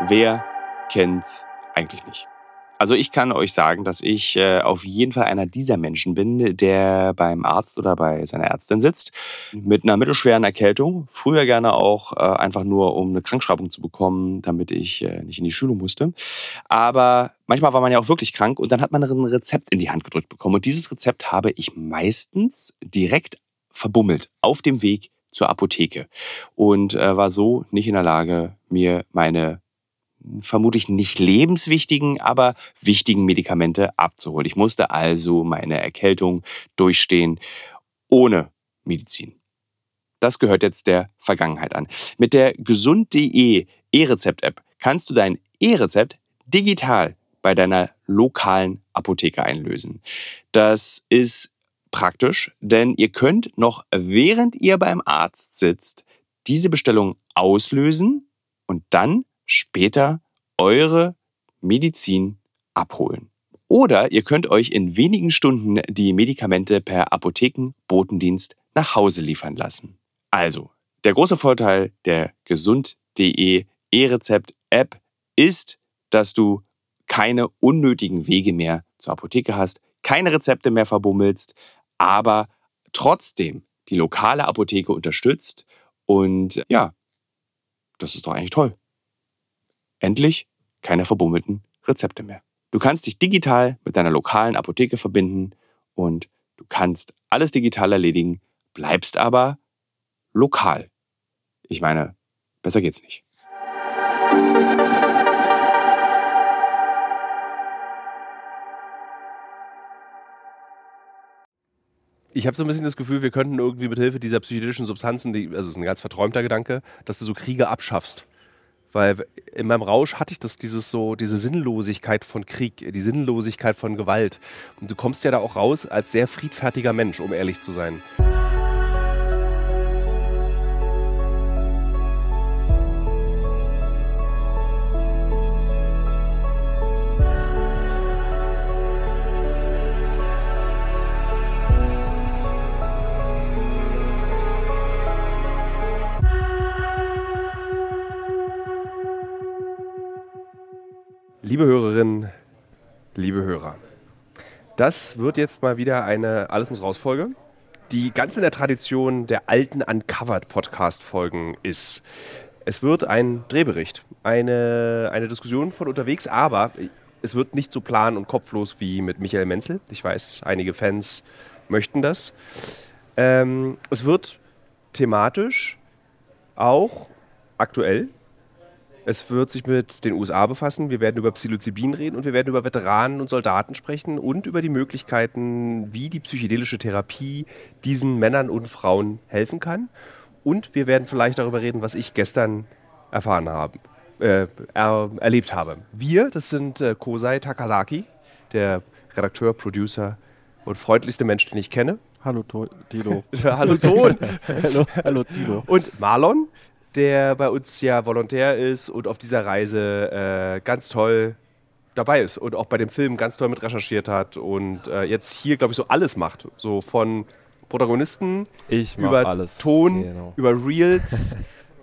Wer kennt's eigentlich nicht? Also ich kann euch sagen, dass ich auf jeden Fall einer dieser Menschen bin, der beim Arzt oder bei seiner Ärztin sitzt mit einer mittelschweren Erkältung. Früher gerne auch einfach nur, um eine Krankschreibung zu bekommen, damit ich nicht in die Schule musste. Aber manchmal war man ja auch wirklich krank und dann hat man ein Rezept in die Hand gedrückt bekommen. Und dieses Rezept habe ich meistens direkt verbummelt auf dem Weg zur Apotheke und war so nicht in der Lage, mir meine vermutlich nicht lebenswichtigen, aber wichtigen Medikamente abzuholen. Ich musste also meine Erkältung durchstehen ohne Medizin. Das gehört jetzt der Vergangenheit an. Mit der gesund.de E-Rezept-App kannst du dein E-Rezept digital bei deiner lokalen Apotheke einlösen. Das ist praktisch, denn ihr könnt noch während ihr beim Arzt sitzt, diese Bestellung auslösen und dann später eure Medizin abholen. Oder ihr könnt euch in wenigen Stunden die Medikamente per Apothekenbotendienst nach Hause liefern lassen. Also, der große Vorteil der gesund.de E-Rezept-App ist, dass du keine unnötigen Wege mehr zur Apotheke hast, keine Rezepte mehr verbummelst, aber trotzdem die lokale Apotheke unterstützt. Und ja, das ist doch eigentlich toll. Endlich keine verbummelten Rezepte mehr. Du kannst dich digital mit deiner lokalen Apotheke verbinden und du kannst alles digital erledigen, bleibst aber lokal. Ich meine, besser geht's nicht. Ich habe so ein bisschen das Gefühl, wir könnten irgendwie mit Hilfe dieser psychedelischen Substanzen, also es ist ein ganz verträumter Gedanke, dass du so Kriege abschaffst. Weil in meinem Rausch hatte ich diese Sinnlosigkeit von Krieg, die Sinnlosigkeit von Gewalt. Und du kommst ja da auch raus als sehr friedfertiger Mensch, um ehrlich zu sein. Liebe Hörerinnen, liebe Hörer, das wird jetzt mal wieder eine Alles muss raus Folge, die ganz in der Tradition der alten Uncovered-Podcast-Folgen ist. Es wird ein Drehbericht, eine Diskussion von unterwegs, aber es wird nicht so plan und kopflos wie mit Michael Menzel. Ich weiß, einige Fans möchten das. Es wird thematisch auch aktuell. Es wird sich mit den USA befassen, wir werden über Psilocybin reden und wir werden über Veteranen und Soldaten sprechen und über die Möglichkeiten, wie die psychedelische Therapie diesen Männern und Frauen helfen kann. Und wir werden vielleicht darüber reden, was ich gestern erlebt habe. Wir, das sind Kosei Takasaki, der Redakteur, Producer und freundlichste Mensch, den ich kenne. Hallo Tilo. Hallo Ton. Hallo Tilo. Und Marlon, der bei uns ja Volontär ist und auf dieser Reise ganz toll dabei ist und auch bei dem Film ganz toll mit recherchiert hat und jetzt hier, glaube ich, so alles macht. So von Protagonisten über alles. Ton, genau. über Reels.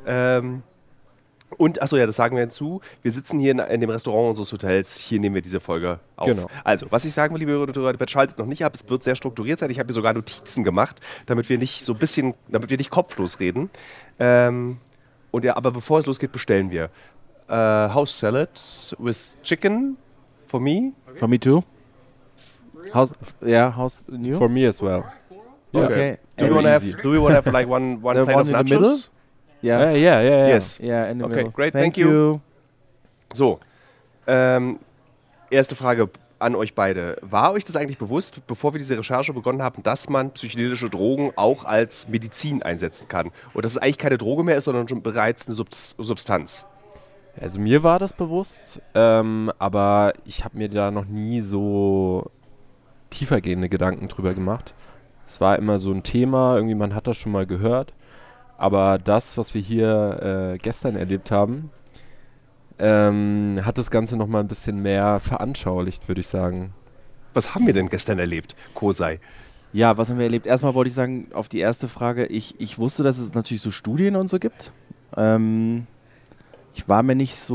Und, achso, ja, das sagen wir hinzu. Wir sitzen hier in dem Restaurant unseres Hotels. Hier nehmen wir diese Folge auf. Genau. Also, was ich sagen will, liebe Hörerinnen und Hörer, schaltet noch nicht ab. Es wird sehr strukturiert sein. Ich habe mir sogar Notizen gemacht, damit wir nicht kopflos reden. Und ja, aber bevor es losgeht, bestellen wir House Salad with Chicken for me. For me too. House new. For me as well. Yeah. Okay. Do we want to have like one The plate one of in nachos? the middle? Yeah. Yeah. Yes. Yeah, in the Okay, middle. great, thank you. So, erste Frage an euch beide. War euch das eigentlich bewusst, bevor wir diese Recherche begonnen haben, dass man psychedelische Drogen auch als Medizin einsetzen kann? Und dass es eigentlich keine Droge mehr ist, sondern schon bereits eine Substanz? Also mir war das bewusst, aber ich habe mir da noch nie so tiefergehende Gedanken drüber gemacht. Es war immer so ein Thema, irgendwie man hat das schon mal gehört, aber das, was wir hier gestern erlebt haben, hat das Ganze noch mal ein bisschen mehr veranschaulicht, würde ich sagen. Was haben wir denn gestern erlebt, Kosei? Ja, was haben wir erlebt? Erstmal wollte ich sagen, auf die erste Frage, ich wusste, dass es natürlich so Studien und so gibt. Ich war mir nicht so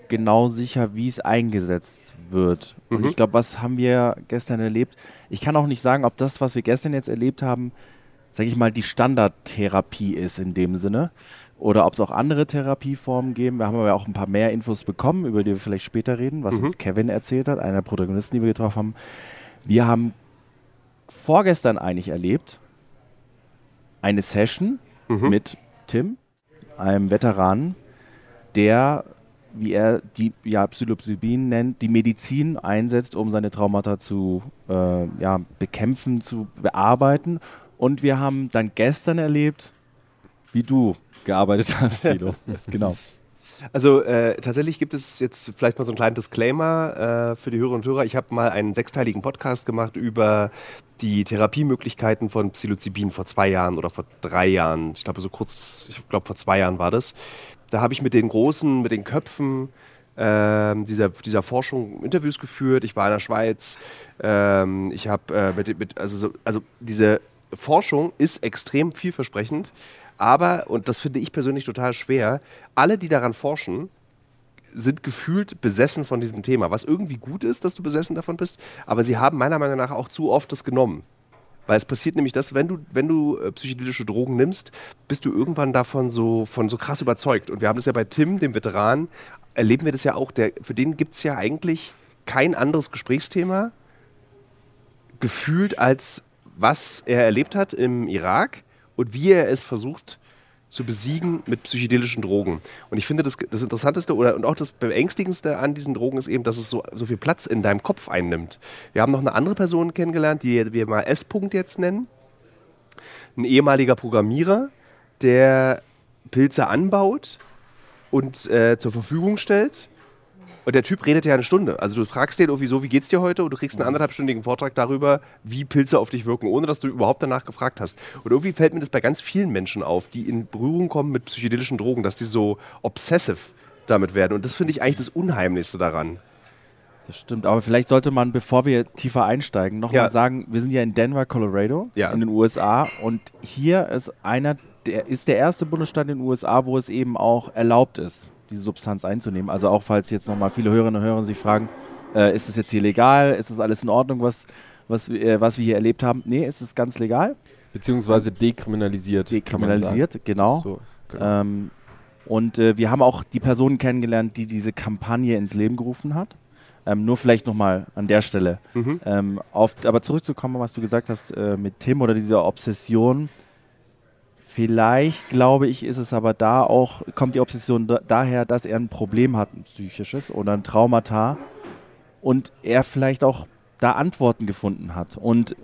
genau sicher, wie es eingesetzt wird. Und ich glaube, was haben wir gestern erlebt? Ich kann auch nicht sagen, ob das, was wir gestern jetzt erlebt haben, sage ich mal, die Standardtherapie ist in dem Sinne. Oder ob es auch andere Therapieformen geben. Wir haben aber auch ein paar mehr Infos bekommen, über die wir vielleicht später reden, was uns Kevin erzählt hat, einer der Protagonisten, die wir getroffen haben. Wir haben vorgestern eigentlich erlebt, eine Session mit Tim, einem Veteranen, der, wie er die Psilocybin nennt, die Medizin einsetzt, um seine Traumata zu bekämpfen, zu bearbeiten. Und wir haben dann gestern erlebt, wie du gearbeitet hast, Thilo. Genau. Also tatsächlich gibt es jetzt vielleicht mal so einen kleinen Disclaimer für die Hörerinnen und Hörer. Ich habe mal einen 6-teiligen Podcast gemacht über die Therapiemöglichkeiten von Psilocybin vor 2 Jahren oder vor 3 Jahren. Ich glaube vor 2 Jahren war das. Da habe ich mit den Köpfen dieser Forschung Interviews geführt. Ich war in der Schweiz. Ich habe diese Forschung ist extrem vielversprechend. Aber, und das finde ich persönlich total schwer, alle, die daran forschen, sind gefühlt besessen von diesem Thema. Was irgendwie gut ist, dass du besessen davon bist, aber sie haben meiner Meinung nach auch zu oft das genommen. Weil es passiert nämlich das, wenn du psychedelische Drogen nimmst, bist du irgendwann davon so krass überzeugt. Und wir haben das ja bei Tim, dem Veteran, erleben wir das ja auch. Für den gibt es ja eigentlich kein anderes Gesprächsthema gefühlt, als was er erlebt hat im Irak und wie er es versucht zu besiegen mit psychedelischen Drogen. Und ich finde, das Interessanteste und auch das Beängstigendste an diesen Drogen ist eben, dass es so viel Platz in deinem Kopf einnimmt. Wir haben noch eine andere Person kennengelernt, die wir mal S-Punkt jetzt nennen. Ein ehemaliger Programmierer, der Pilze anbaut und zur Verfügung stellt. Und der Typ redet ja eine Stunde. Also du fragst den irgendwie so, wie geht's dir heute? Und du kriegst einen 1,5-stündigen Vortrag darüber, wie Pilze auf dich wirken, ohne dass du überhaupt danach gefragt hast. Und irgendwie fällt mir das bei ganz vielen Menschen auf, die in Berührung kommen mit psychedelischen Drogen, dass die so obsessive damit werden. Und das finde ich eigentlich das Unheimlichste daran. Das stimmt, aber vielleicht sollte man, bevor wir tiefer einsteigen, nochmal sagen, wir sind ja in Denver, Colorado, in den USA. Und hier ist der erste Bundesstaat in den USA, wo es eben auch erlaubt ist, diese Substanz einzunehmen. Also auch falls jetzt nochmal viele Hörerinnen und Hörer sich fragen, ist das jetzt hier legal? Ist das alles in Ordnung, was wir hier erlebt haben? Nee, es ist ganz legal. Beziehungsweise dekriminalisiert. Dekriminalisiert, genau. So, genau. Und wir haben auch die Person kennengelernt, die diese Kampagne ins Leben gerufen hat. Nur vielleicht nochmal an der Stelle. Aber zurückzukommen, was du gesagt hast mit Tim oder dieser Obsession. Vielleicht, glaube ich, ist es aber kommt die Obsession daher, dass er ein Problem hat, ein psychisches oder ein Traumata und er vielleicht auch da Antworten gefunden hat. Und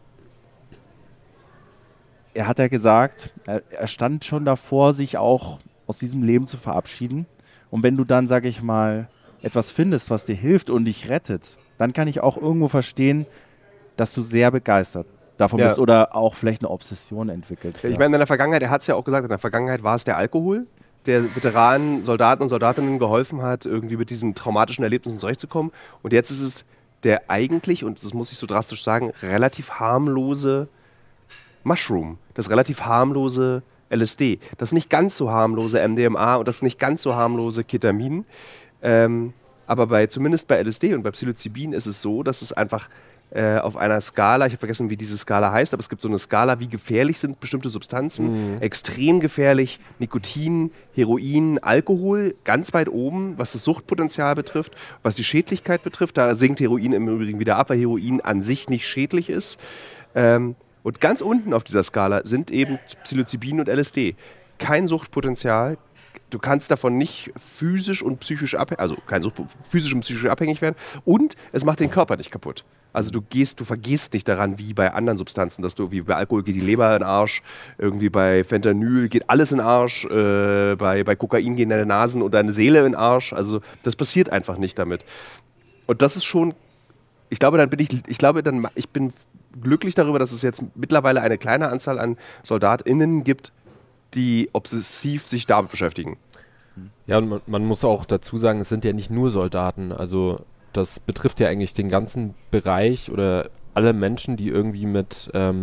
er hat ja gesagt, er stand schon davor, sich auch aus diesem Leben zu verabschieden. Und wenn du dann, sage ich mal, etwas findest, was dir hilft und dich rettet, dann kann ich auch irgendwo verstehen, dass du sehr begeistert davon bist oder auch vielleicht eine Obsession entwickelst. Ich meine, in der Vergangenheit, er hat es ja auch gesagt, in der Vergangenheit war es der Alkohol, der Veteranen, Soldaten und Soldatinnen geholfen hat, irgendwie mit diesen traumatischen Erlebnissen zurechtzukommen. Und jetzt ist es der eigentlich, und das muss ich so drastisch sagen, relativ harmlose Mushroom, das relativ harmlose LSD, das nicht ganz so harmlose MDMA und das nicht ganz so harmlose Ketamin. Aber zumindest bei LSD und bei Psilocybin ist es so, dass es einfach auf einer Skala, ich habe vergessen, wie diese Skala heißt, aber es gibt so eine Skala, wie gefährlich sind bestimmte Substanzen. Extrem gefährlich, Nikotin, Heroin, Alkohol, ganz weit oben, was das Suchtpotenzial betrifft, was die Schädlichkeit betrifft. Da sinkt Heroin im Übrigen wieder ab, weil Heroin an sich nicht schädlich ist. Und ganz unten auf dieser Skala sind eben Psilocybin und LSD. Kein Suchtpotenzial. Du kannst davon nicht physisch und psychisch physisch und psychisch abhängig werden. Und es macht den Körper nicht kaputt. Also du vergehst nicht daran, wie bei anderen Substanzen, dass wie bei Alkohol geht die Leber in den Arsch, irgendwie bei Fentanyl geht alles in den Arsch, bei Kokain gehen deine Nasen und deine Seele in den Arsch. Also das passiert einfach nicht damit. Und das ist schon, ich bin glücklich darüber, dass es jetzt mittlerweile eine kleine Anzahl an SoldatInnen gibt, die obsessiv sich damit beschäftigen. Ja, und man muss auch dazu sagen, es sind ja nicht nur Soldaten, also das betrifft ja eigentlich den ganzen Bereich oder alle Menschen, die irgendwie mit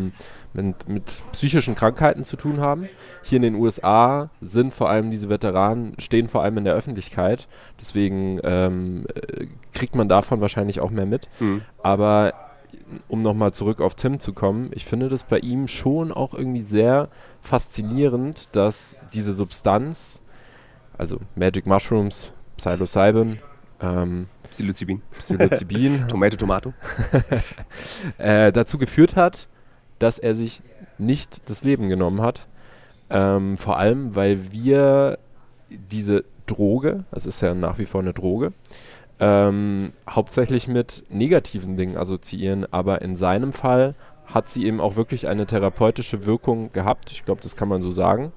mit psychischen Krankheiten zu tun haben. Hier in den USA sind vor allem diese Veteranen, stehen vor allem in der Öffentlichkeit. Deswegen kriegt man davon wahrscheinlich auch mehr mit. Aber um nochmal zurück auf Tim zu kommen, ich finde das bei ihm schon auch irgendwie sehr faszinierend, dass diese Substanz, also Magic Mushrooms, Psilocybin, Psilocybin Tomato. dazu geführt hat, dass er sich nicht das Leben genommen hat. Vor allem, weil wir diese Droge, das ist ja nach wie vor eine Droge, hauptsächlich mit negativen Dingen assoziieren, aber in seinem Fall hat sie eben auch wirklich eine therapeutische Wirkung gehabt. Ich glaube, das kann man so sagen.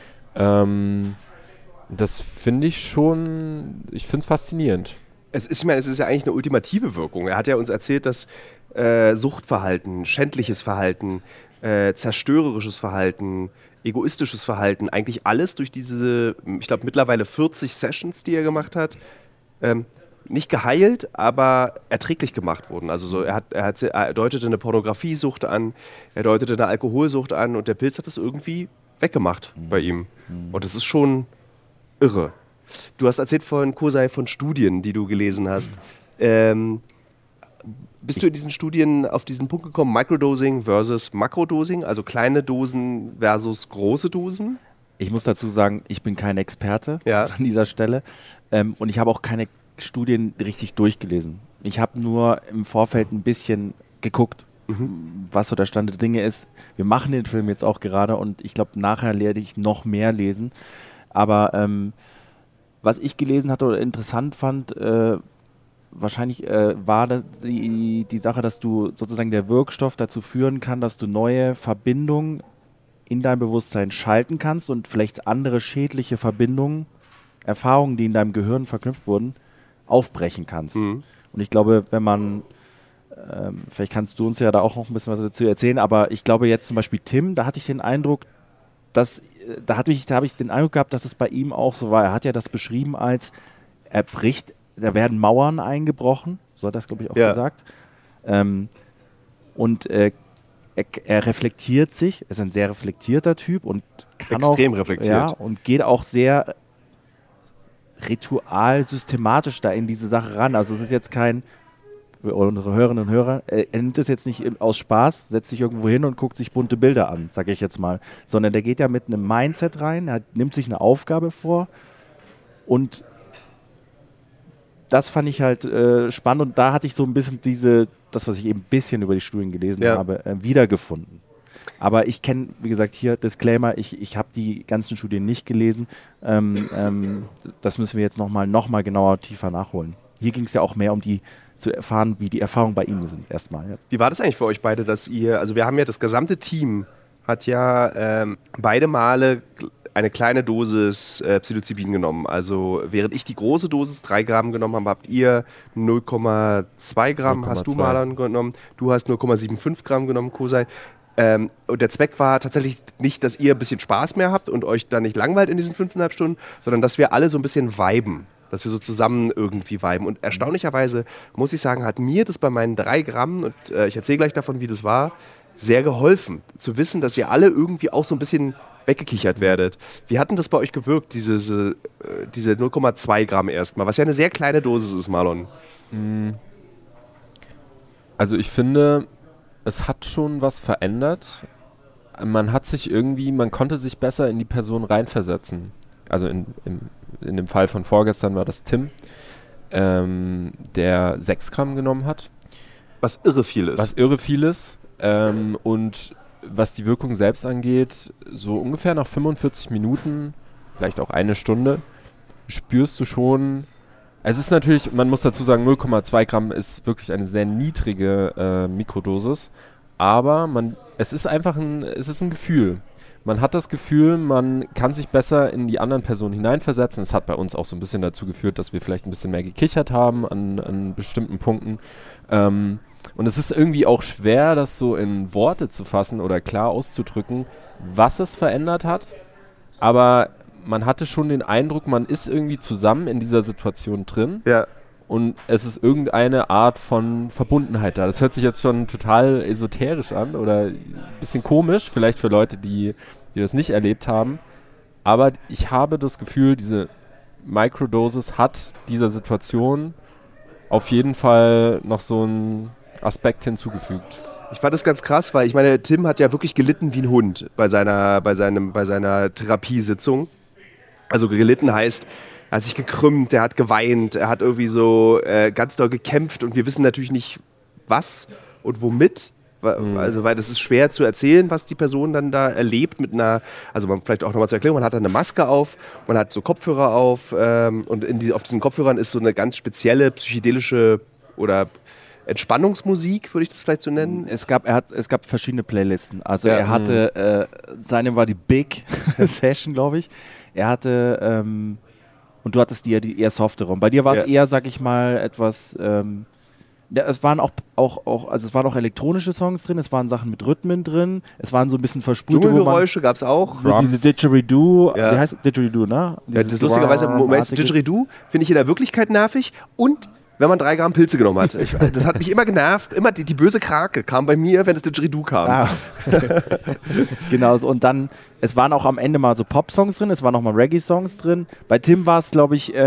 Das finde ich schon, ich finde es faszinierend. Es ist ja eigentlich eine ultimative Wirkung. Er hat ja uns erzählt, dass Suchtverhalten, schändliches Verhalten, zerstörerisches Verhalten, egoistisches Verhalten, eigentlich alles durch diese, ich glaube, mittlerweile 40 Sessions, die er gemacht hat, nicht geheilt, aber erträglich gemacht wurden. Also so, er deutete eine Pornografiesucht an, er deutete eine Alkoholsucht an und der Pilz hat das irgendwie weggemacht bei ihm. Und das ist schon irre. Du hast erzählt von Kosei von Studien, die du gelesen hast. Bist du in diesen Studien auf diesen Punkt gekommen, Microdosing versus Makrodosing, also kleine Dosen versus große Dosen? Ich muss dazu sagen, ich bin kein Experte Ja. an dieser Stelle und ich habe auch keine Studien richtig durchgelesen. Ich habe nur im Vorfeld ein bisschen geguckt, was so der Stand der Dinge ist. Wir machen den Film jetzt auch gerade und ich glaube, nachher werde ich noch mehr lesen. Aber was ich gelesen hatte oder interessant fand, wahrscheinlich war das die Sache, dass du sozusagen der Wirkstoff dazu führen kann, dass du neue Verbindungen in dein Bewusstsein schalten kannst und vielleicht andere schädliche Verbindungen, Erfahrungen, die in deinem Gehirn verknüpft wurden, aufbrechen kannst. Und ich glaube, wenn man, vielleicht kannst du uns ja da auch noch ein bisschen was dazu erzählen, aber ich glaube jetzt zum Beispiel Tim, da hatte ich den Eindruck, dass, da habe ich den Eindruck gehabt, dass es bei ihm auch so war. Er hat ja das beschrieben als, da werden Mauern eingebrochen, so hat er es, glaube ich, auch gesagt. Und er reflektiert sich, ist ein sehr reflektierter Typ und kann extrem auch, reflektiert. Ja, und geht auch sehr ritual systematisch da in diese Sache ran. Also es ist jetzt kein, für unsere Hörerinnen und Hörer, er nimmt es jetzt nicht aus Spaß, setzt sich irgendwo hin und guckt sich bunte Bilder an, sage ich jetzt mal, sondern der geht ja mit einem Mindset rein, er nimmt sich eine Aufgabe vor und das fand ich halt spannend und da hatte ich so ein bisschen das, was ich eben ein bisschen über die Studien gelesen habe, wiedergefunden. Aber ich kenne, wie gesagt, hier Disclaimer, ich habe die ganzen Studien nicht gelesen. Das müssen wir jetzt noch mal genauer, tiefer nachholen. Hier ging es ja auch mehr zu erfahren, wie die Erfahrungen bei Ihnen sind, erstmal. Jetzt. Wie war das eigentlich für euch beide, dass ihr, also wir haben ja das gesamte Team, hat ja beide Male eine kleine Dosis Psilocybin genommen. Also während ich die große Dosis 3 Gramm genommen habe, habt ihr 0,2 Gramm, hast du Marlon genommen. Du hast 0,75 Gramm genommen, Kosei. Und der Zweck war tatsächlich nicht, dass ihr ein bisschen Spaß mehr habt und euch dann nicht langweilt in diesen 5,5 Stunden, sondern dass wir alle so ein bisschen viben. Dass wir so zusammen irgendwie viben. Und erstaunlicherweise, muss ich sagen, hat mir das bei meinen 3 Gramm, und ich erzähle gleich davon, wie das war, sehr geholfen. Zu wissen, dass ihr alle irgendwie auch so ein bisschen weggekichert werdet. Wie hat denn das bei euch gewirkt, diese 0,2 Gramm erstmal? Was ja eine sehr kleine Dosis ist, Marlon. Also ich finde, es hat schon was verändert. Man konnte sich besser in die Person reinversetzen. Also in dem Fall von vorgestern war das Tim, der 6 Gramm genommen hat. Was irre viel ist. Und was die Wirkung selbst angeht, so ungefähr nach 45 Minuten, vielleicht auch eine Stunde, spürst du schon, es ist natürlich, man muss dazu sagen, 0,2 Gramm ist wirklich eine sehr niedrige Mikrodosis, aber es ist ein Gefühl. Man hat das Gefühl, man kann sich besser in die anderen Personen hineinversetzen. Es hat bei uns auch so ein bisschen dazu geführt, dass wir vielleicht ein bisschen mehr gekichert haben an bestimmten Punkten. Und es ist irgendwie auch schwer, das so in Worte zu fassen oder klar auszudrücken, was es verändert hat. Aber man hatte schon den Eindruck, man ist irgendwie zusammen in dieser Situation drin. Ja. und es ist irgendeine Art von Verbundenheit da. Das hört sich jetzt schon total esoterisch an oder ein bisschen komisch, vielleicht für Leute, die das nicht erlebt haben. Aber ich habe das Gefühl, diese Microdosis hat dieser Situation auf jeden Fall noch so einen Aspekt hinzugefügt. Ich fand das ganz krass, weil ich meine, Tim hat ja wirklich gelitten wie ein Hund bei seiner Therapiesitzung. Also gelitten heißt, er hat sich gekrümmt, er hat geweint, er hat irgendwie so ganz doll gekämpft und wir wissen natürlich nicht, was und womit. Also, weil das ist schwer zu erzählen, was die Person dann da erlebt mit einer, also man vielleicht auch nochmal zur Erklärung, man hat dann eine Maske auf, man hat so Kopfhörer auf und auf diesen Kopfhörern ist so eine ganz spezielle psychedelische oder Entspannungsmusik, würde ich das vielleicht so nennen. Es gab verschiedene Playlisten. Also er hatte, seine war die Big Session, glaube ich. Er hatte, und du hattest die eher softere. Und bei dir war es eher, sag ich mal, etwas, es waren auch elektronische Songs drin, es waren Sachen mit Rhythmen drin, es waren so ein bisschen verspulte Dschungelgeräusche gab es auch. Diese Didgeridoo, wie heißt Didgeridoo, ne? Ja, das lustigerweise, Didgeridoo finde ich in der Wirklichkeit nervig und wenn man 3 Gramm Pilze genommen hat. Das hat mich immer genervt. Immer die böse Krake kam bei mir, wenn das Didgeridoo kam. Ah. Genau, und dann, es waren auch am Ende mal so Pop-Songs drin, es waren auch mal Reggae-Songs drin. Bei Tim war es, glaube ich,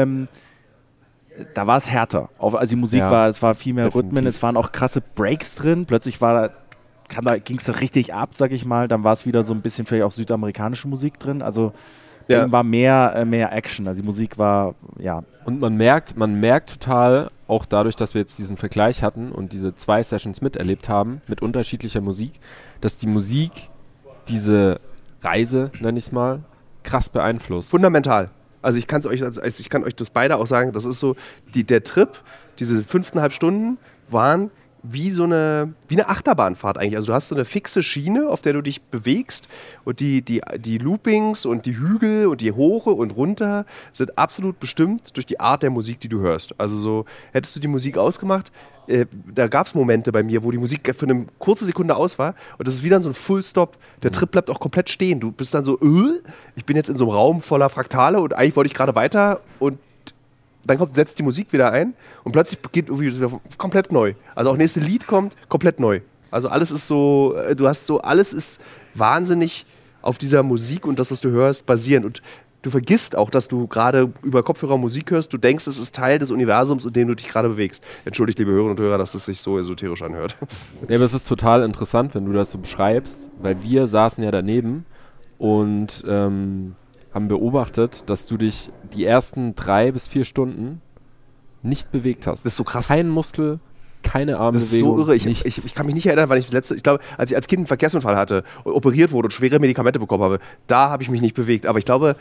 da war es härter. Also die Musik es war viel mehr definitiv. Rhythmen, es waren auch krasse Breaks drin. Plötzlich ging es da richtig ab, sag ich mal. Dann war es wieder so ein bisschen vielleicht auch südamerikanische Musik drin. Also war mehr Action. Also die Musik war, Und man merkt total, auch dadurch, dass wir jetzt diesen Vergleich hatten und diese 2 Sessions miterlebt haben, mit unterschiedlicher Musik, dass die Musik diese Reise, nenne ich es mal, krass beeinflusst. Fundamental. Also ich kann euch das beide auch sagen, das ist so, der Trip, diese 5,5 Stunden waren wie eine Achterbahnfahrt eigentlich. Also du hast so eine fixe Schiene, auf der du dich bewegst und die Loopings und die Hügel und die Hoche und runter sind absolut bestimmt durch die Art der Musik, die du hörst. Also so, hättest du die Musik ausgemacht, da gab es Momente bei mir, wo die Musik für eine kurze Sekunde aus war und das ist wieder so ein Full-Stop. Der Trip bleibt auch komplett stehen. Du bist dann so, ich bin jetzt in so einem Raum voller Fraktale und eigentlich wollte ich gerade weiter und dann setzt die Musik wieder ein und plötzlich geht irgendwie wieder komplett neu. Also auch nächste Lied kommt komplett neu. Also alles ist so, alles ist wahnsinnig auf dieser Musik und das, was du hörst, basierend. Und du vergisst auch, dass du gerade über Kopfhörer Musik hörst. Du denkst, es ist Teil des Universums, in dem du dich gerade bewegst. Entschuldigt, liebe Hörerinnen und Hörer, dass es sich so esoterisch anhört. Ja, aber es ist total interessant, wenn du das so beschreibst, weil wir saßen ja daneben und haben beobachtet, dass du dich die ersten 3 bis 4 Stunden nicht bewegt hast. Das ist so krass. Kein Muskel, keine Armbewegung. Das ist so irre. Ich kann mich nicht erinnern, wann ich ich glaube, als ich als Kind einen Verkehrsunfall hatte und operiert wurde und schwere Medikamente bekommen habe, da habe ich mich nicht bewegt. Aber ich glaube,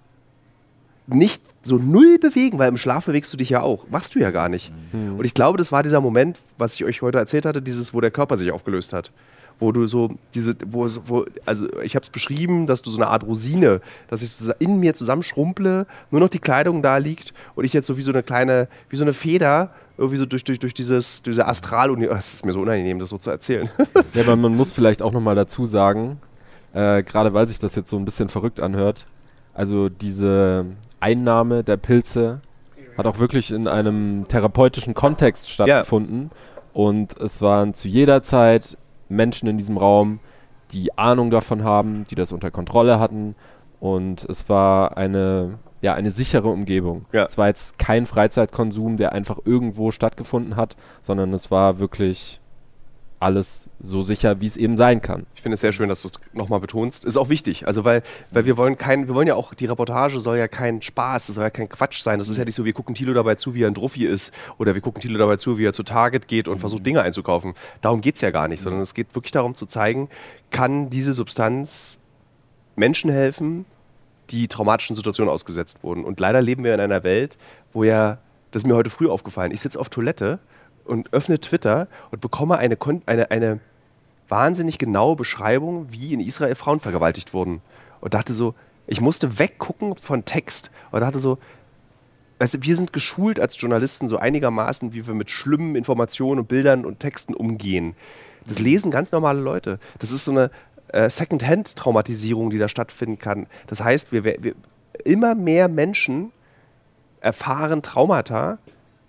nicht so null bewegen, weil im Schlaf bewegst du dich ja auch. Machst du ja gar nicht. Und ich glaube, das war dieser Moment, was ich euch heute erzählt hatte, wo der Körper sich aufgelöst hat. Wo du so also ich habe es beschrieben, dass du so eine Art Rosine, dass ich so in mir zusammenschrumple, nur noch die Kleidung da liegt und ich jetzt so wie so eine Feder irgendwie so durch diese Astral-Universum. Es ist mir so unangenehm, das so zu erzählen. Ja, aber man muss vielleicht auch nochmal dazu sagen, gerade weil sich das jetzt so ein bisschen verrückt anhört, also diese Einnahme der Pilze hat auch wirklich in einem therapeutischen Kontext stattgefunden und es waren zu jeder Zeit Menschen in diesem Raum, die Ahnung davon haben, die das unter Kontrolle hatten und es war eine sichere Umgebung. Ja. Es war jetzt kein Freizeitkonsum, der einfach irgendwo stattgefunden hat, sondern es war wirklich alles so sicher, wie es eben sein kann. Ich finde es sehr schön, dass du es nochmal betonst. Ist auch wichtig, also weil wir wollen ja auch, die Reportage soll ja kein Spaß, es soll ja kein Quatsch sein. Das ist ja nicht so, wir gucken Thilo dabei zu, wie er ein Druffi ist oder wir gucken Thilo dabei zu, wie er zu Target geht und versucht, Dinge einzukaufen. Darum geht es ja gar nicht, sondern es geht wirklich darum zu zeigen, kann diese Substanz Menschen helfen, die traumatischen Situationen ausgesetzt wurden. Und leider leben wir in einer Welt, wo das ist mir heute früh aufgefallen, ich sitze auf Toilette und öffne Twitter und bekomme eine wahnsinnig genaue Beschreibung, wie in Israel Frauen vergewaltigt wurden. Und dachte so, ich musste weggucken von Text und dachte so, weißt du, wir sind geschult als Journalisten so einigermaßen, wie wir mit schlimmen Informationen und Bildern und Texten umgehen. Das lesen ganz normale Leute. Das ist so eine Second-Hand-Traumatisierung, die da stattfinden kann. Das heißt, wir immer mehr Menschen erfahren Traumata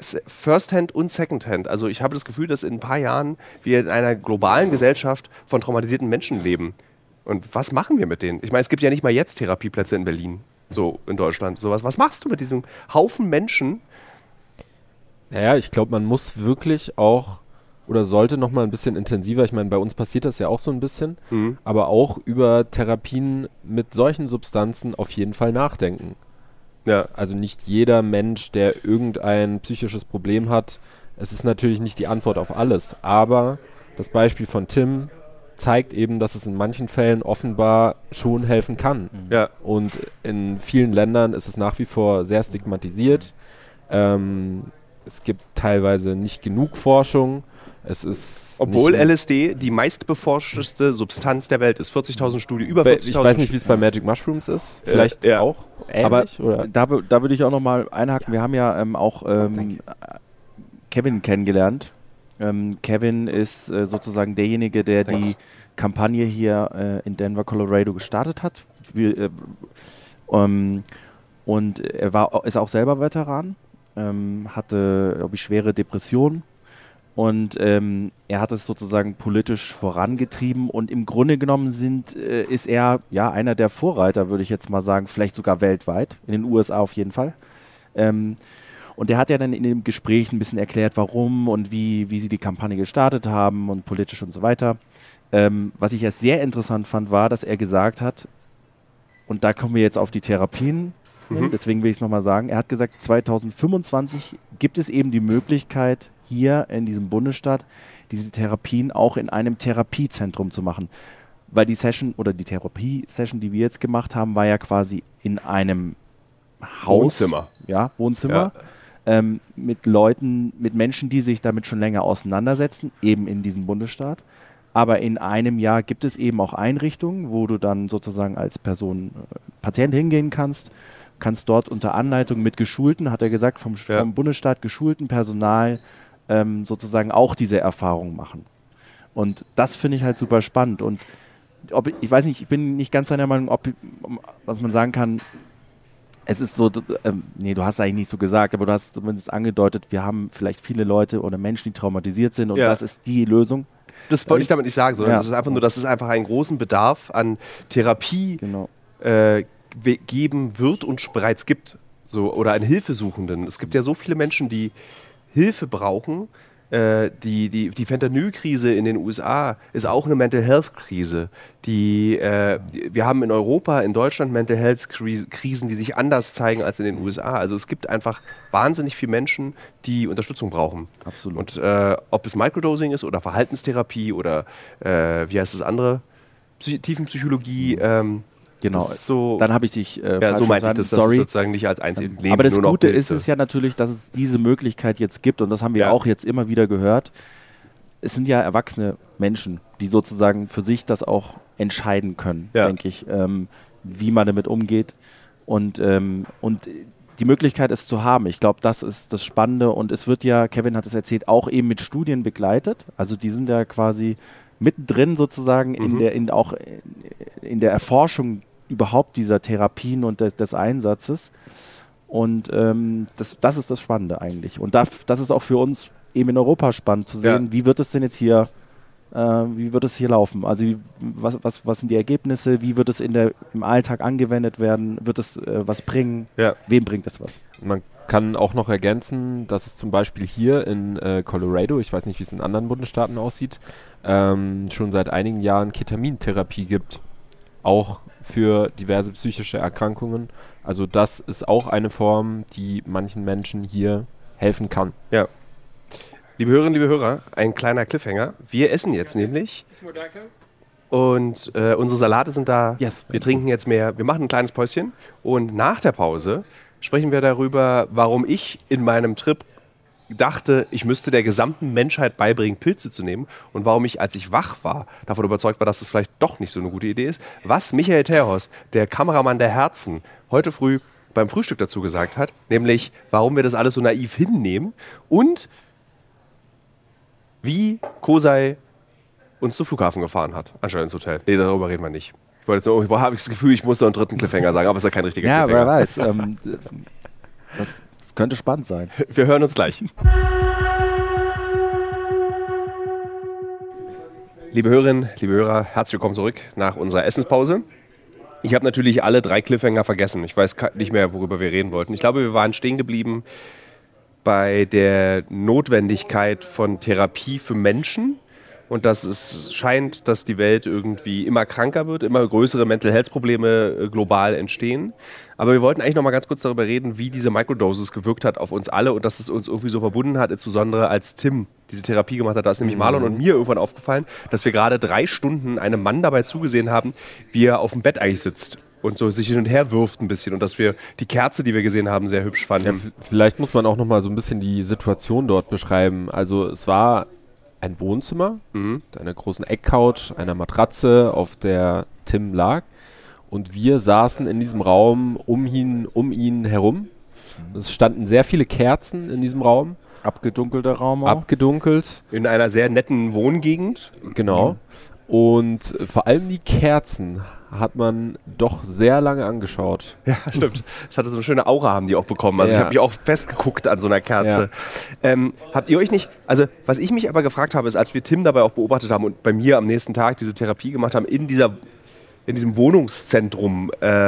First-Hand und Second-Hand. Also ich habe das Gefühl, dass in ein paar Jahren wir in einer globalen Gesellschaft von traumatisierten Menschen leben. Und was machen wir mit denen? Ich meine, es gibt ja nicht mal jetzt Therapieplätze in Berlin, so in Deutschland. So was machst du mit diesem Haufen Menschen? Naja, ich glaube, man muss wirklich auch oder sollte noch mal ein bisschen intensiver, ich meine, bei uns passiert das ja auch so ein bisschen, aber auch über Therapien mit solchen Substanzen auf jeden Fall nachdenken. Ja. Also nicht jeder Mensch, der irgendein psychisches Problem hat, es ist natürlich nicht die Antwort auf alles, aber das Beispiel von Tim zeigt eben, dass es in manchen Fällen offenbar schon helfen kann. Ja. Und in vielen Ländern ist es nach wie vor sehr stigmatisiert. Es gibt teilweise nicht genug Forschung. Obwohl LSD die meistbeforschteste Substanz der Welt ist. 40.000 Studien, über 40.000. Ich weiß nicht, wie es bei Magic Mushrooms ist. Vielleicht auch ähnlich. Aber da würde ich auch noch mal einhaken. Wir haben ja auch Kevin kennengelernt. Kevin ist sozusagen derjenige, der die Kampagne hier in Denver, Colorado gestartet hat. Und er ist auch selber Veteran, hatte, glaube ich, schwere Depressionen. Und er hat es sozusagen politisch vorangetrieben und im Grunde genommen ist er ja einer der Vorreiter, würde ich jetzt mal sagen, vielleicht sogar weltweit, in den USA auf jeden Fall. Und er hat ja dann in dem Gespräch ein bisschen erklärt, warum und wie sie die Kampagne gestartet haben und politisch und so weiter. Was ich erst sehr interessant fand, war, dass er gesagt hat, und da kommen wir jetzt auf die Therapien, deswegen will ich es nochmal sagen, er hat gesagt, 2025 gibt es eben die Möglichkeit, hier in diesem Bundesstaat diese Therapien auch in einem Therapiezentrum zu machen. Weil die Session oder die Therapie-Session, die wir jetzt gemacht haben, war ja quasi in einem Haus. Wohnzimmer. Ja, Wohnzimmer. Ja. Mit Leuten, mit Menschen, die sich damit schon länger auseinandersetzen, eben in diesem Bundesstaat. Aber in einem Jahr gibt es eben auch Einrichtungen, wo du dann sozusagen als Patient hingehen kannst dort unter Anleitung mit geschulten, hat er gesagt, vom Bundesstaat geschulten Personal sozusagen auch diese Erfahrung machen. Und das finde ich halt super spannend. Und ich weiß nicht, ich bin nicht ganz seiner Meinung, was man sagen kann, es ist so, nee, du hast eigentlich nicht so gesagt, aber du hast zumindest angedeutet, wir haben vielleicht viele Leute oder Menschen, die traumatisiert sind und das ist die Lösung. Das wollte ich damit nicht sagen, sondern das ist einfach nur, dass es einfach einen großen Bedarf an Therapie geben wird und bereits gibt. So, oder an Hilfesuchenden. Es gibt ja so viele Menschen, die Hilfe brauchen. Die Fentanyl-Krise in den USA ist auch eine Mental Health-Krise. Wir haben in Europa, in Deutschland Mental Health-Krisen, die sich anders zeigen als in den USA. Also es gibt einfach wahnsinnig viele Menschen, die Unterstützung brauchen. Absolut. Und ob es Microdosing ist oder Verhaltenstherapie oder wie heißt das andere? Tiefenpsychologie. Genau, so, dann habe ich dich so meinte ich das, dass es sozusagen nicht als einziges Leben. Aber das Gute ist es ja natürlich, dass es diese Möglichkeit jetzt gibt und das haben wir auch jetzt immer wieder gehört. Es sind ja erwachsene Menschen, die sozusagen für sich das auch entscheiden können, denke ich, wie man damit umgeht und die Möglichkeit es zu haben. Ich glaube, das ist das Spannende und es wird ja, Kevin hat es erzählt, auch eben mit Studien begleitet. Also die sind ja quasi mittendrin sozusagen in der Erforschung überhaupt dieser Therapien und des Einsatzes. Und das ist das Spannende eigentlich. Und das ist auch für uns eben in Europa spannend zu sehen, wie wird es denn jetzt hier, wie wird es hier laufen? Also was sind die Ergebnisse? Wie wird es im Alltag angewendet werden? Wird es was bringen? Ja. Wem bringt es was? Man kann auch noch ergänzen, dass es zum Beispiel hier in Colorado, ich weiß nicht, wie es in anderen Bundesstaaten aussieht, schon seit einigen Jahren Ketamintherapie gibt. Auch für diverse psychische Erkrankungen. Also das ist auch eine Form, die manchen Menschen hier helfen kann. Ja. Liebe Hörerinnen, liebe Hörer, ein kleiner Cliffhanger. Wir essen jetzt nämlich. Und unsere Salate sind da. Yes. Wir trinken jetzt mehr. Wir machen ein kleines Päuschen. Und nach der Pause sprechen wir darüber, warum ich in meinem Trip dachte, ich müsste der gesamten Menschheit beibringen, Pilze zu nehmen. Und warum ich, als ich wach war, davon überzeugt war, dass das vielleicht doch nicht so eine gute Idee ist. Was Michael Terhorst, der Kameramann der Herzen, heute früh beim Frühstück dazu gesagt hat. Nämlich, warum wir das alles so naiv hinnehmen. Und wie Kosei uns zum Flughafen gefahren hat, anstatt ins Hotel. Nee, darüber reden wir nicht. Ich habe das Gefühl, ich muss noch einen dritten Cliffhanger sagen, aber es ist ja kein richtiger Cliffhanger. Ja, wer weiß. Das könnte spannend sein. Wir hören uns gleich. Liebe Hörerinnen, liebe Hörer, herzlich willkommen zurück nach unserer Essenspause. Ich habe natürlich alle 3 Cliffhanger vergessen. Ich weiß nicht mehr, worüber wir reden wollten. Ich glaube, wir waren stehen geblieben bei der Notwendigkeit von Therapie für Menschen und dass es scheint, dass die Welt irgendwie immer kranker wird, immer größere Mental Health Probleme global entstehen. Aber wir wollten eigentlich noch mal ganz kurz darüber reden, wie diese Microdoses gewirkt hat auf uns alle und dass es uns irgendwie so verbunden hat, insbesondere als Tim diese Therapie gemacht hat. Da ist nämlich Marlon und mir irgendwann aufgefallen, dass wir gerade 3 Stunden einem Mann dabei zugesehen haben, wie er auf dem Bett eigentlich sitzt und so sich hin und her wirft ein bisschen und dass wir die Kerze, die wir gesehen haben, sehr hübsch fanden. Ja, vielleicht muss man auch noch mal so ein bisschen die Situation dort beschreiben. Also es war ein Wohnzimmer mit einer großen Eckcouch, einer Matratze, auf der Tim lag. Und wir saßen in diesem Raum um ihn herum. Es standen sehr viele Kerzen in diesem Raum. Abgedunkelter Raum auch. Abgedunkelt. In einer sehr netten Wohngegend. Genau. Und vor allem die Kerzen hat man doch sehr lange angeschaut. Ja, stimmt. Das hatte so eine schöne Aura, haben die auch bekommen. Also ich habe mich auch festgeguckt an so einer Kerze. Ja. Habt ihr euch nicht, also was ich mich aber gefragt habe, ist, als wir Tim dabei auch beobachtet haben und bei mir am nächsten Tag diese Therapie gemacht haben, in diesem Wohnungszentrum,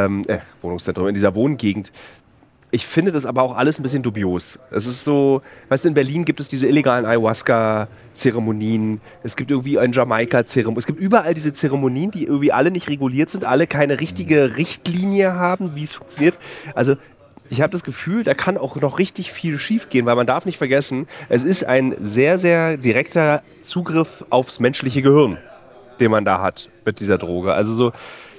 in dieser Wohngegend, ich finde das aber auch alles ein bisschen dubios. Es ist so, weißt du, in Berlin gibt es diese illegalen Ayahuasca-Zeremonien, es gibt irgendwie ein Jamaika-Zeremonie, es gibt überall diese Zeremonien, die irgendwie alle nicht reguliert sind, alle keine richtige Richtlinie haben, wie es funktioniert. Also ich habe das Gefühl, da kann auch noch richtig viel schief gehen, weil man darf nicht vergessen, es ist ein sehr, sehr direkter Zugriff aufs menschliche Gehirn, den man da hat mit dieser Droge. Also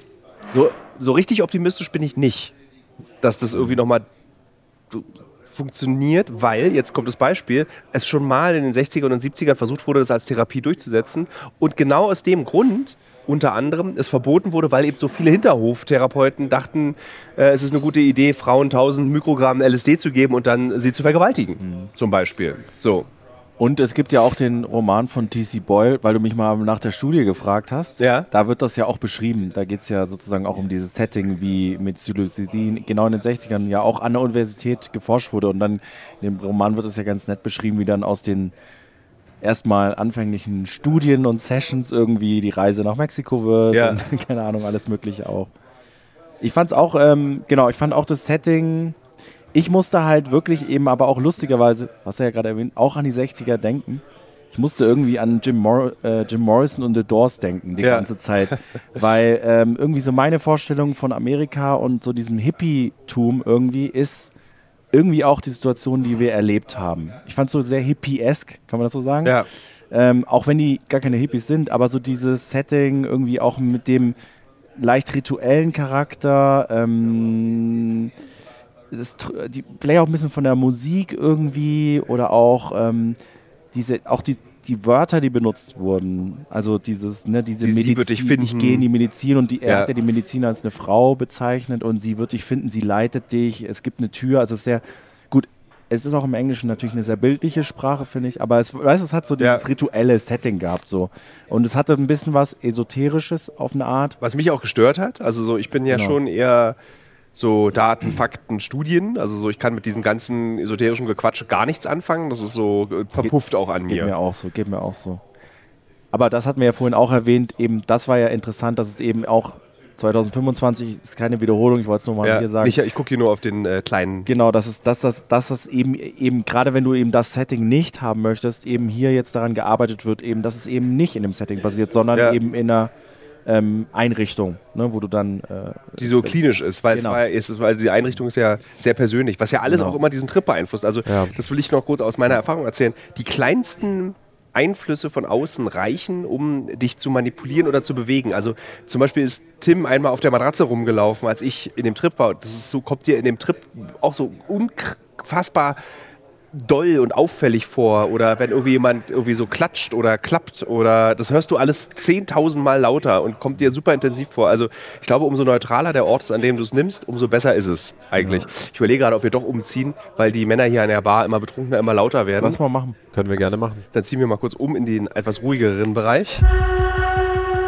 so richtig optimistisch bin ich nicht, dass das irgendwie nochmal funktioniert, weil, jetzt kommt das Beispiel, es schon mal in den 60ern und 70ern versucht wurde, das als Therapie durchzusetzen und genau aus dem Grund unter anderem es verboten wurde, weil eben so viele Hinterhoftherapeuten dachten, es ist eine gute Idee, Frauen 1000 Mikrogramm LSD zu geben und dann sie zu vergewaltigen, zum Beispiel. So. Und es gibt ja auch den Roman von T.C. Boyle, weil du mich mal nach der Studie gefragt hast. Ja. Da wird das ja auch beschrieben. Da geht es ja sozusagen auch um dieses Setting, wie mit Psilocybin genau in den 60ern ja auch an der Universität geforscht wurde. Und dann in dem Roman wird es ja ganz nett beschrieben, wie dann aus den erstmal anfänglichen Studien und Sessions irgendwie die Reise nach Mexiko wird. Ja. Und keine Ahnung, alles Mögliche auch. Ich fand es auch, ich fand auch das Setting. Ich musste halt wirklich eben, aber auch lustigerweise, was er ja gerade erwähnt, auch an die 60er denken. Ich musste irgendwie an Jim Morrison und The Doors denken die ganze Zeit, weil irgendwie so meine Vorstellung von Amerika und so diesem Hippie-Tum irgendwie ist irgendwie auch die Situation, die wir erlebt haben. Ich fand es so sehr hippie-esk, kann man das so sagen? Ja. Auch wenn die gar keine Hippies sind, aber so dieses Setting irgendwie auch mit dem leicht rituellen Charakter, vielleicht auch ein bisschen von der Musik irgendwie oder auch die Wörter, die benutzt wurden. Also diese Medizin, sie wird dich finden. Ich gehe in die Medizin und er hat ja die Medizin als eine Frau bezeichnet und sie wird dich finden, sie leitet dich, es gibt eine Tür, also sehr gut. Es ist auch im Englischen natürlich eine sehr bildliche Sprache, finde ich, aber es hat so dieses rituelle Setting gehabt so. Und es hatte ein bisschen was Esoterisches auf eine Art. Was mich auch gestört hat, also so, ich bin ja schon eher so Daten, Fakten, Studien, also so, ich kann mit diesem ganzen esoterischen Gequatsch gar nichts anfangen, das ist so verpufft auch an mir. Geht mir auch so. Aber das hatten wir ja vorhin auch erwähnt, eben das war ja interessant, dass es eben auch 2025 ist keine Wiederholung, ich wollte es nur mal hier sagen. Ich gucke hier nur auf den kleinen. Genau, dass das eben, gerade wenn du eben das Setting nicht haben möchtest, eben hier jetzt daran gearbeitet wird, eben, dass es eben nicht in dem Setting passiert, sondern eben in einer Einrichtung, ne, wo du dann die so klinisch ist, weil die Einrichtung ist ja sehr persönlich, was ja alles auch immer diesen Trip beeinflusst. Also das will ich noch kurz aus meiner Erfahrung erzählen. Die kleinsten Einflüsse von außen reichen, um dich zu manipulieren oder zu bewegen. Also zum Beispiel ist Tim einmal auf der Matratze rumgelaufen, als ich in dem Trip war. Das ist so, kommt dir in dem Trip auch so unfassbar doll und auffällig vor. Oder wenn irgendwie jemand irgendwie so klatscht oder klappt oder das hörst du alles 10.000 Mal lauter und kommt dir super intensiv vor. Also ich glaube, umso neutraler der Ort ist, an dem du es nimmst, umso besser ist es eigentlich. Ja. Ich überlege gerade, ob wir doch umziehen, weil die Männer hier an der Bar immer betrunkener, immer lauter werden. Lass mal machen. Können wir gerne machen. Dann ziehen wir mal kurz um in den etwas ruhigeren Bereich.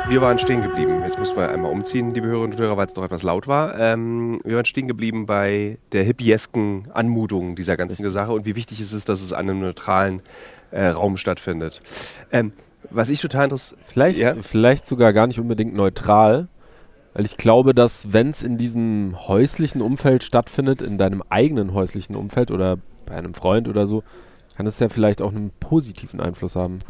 Wir waren stehen geblieben. Jetzt müssen wir einmal umziehen, liebe Hörerinnen und Hörer, weil es doch etwas laut war. Wir waren stehen geblieben bei der hippiesken Anmutung dieser ganzen Sache und wie wichtig es ist, dass es an einem neutralen Raum stattfindet. Was ich total interessant... Vielleicht sogar gar nicht unbedingt neutral, weil ich glaube, dass wenn es in diesem häuslichen Umfeld stattfindet, in deinem eigenen häuslichen Umfeld oder bei einem Freund oder so, kann es ja vielleicht auch einen positiven Einfluss haben.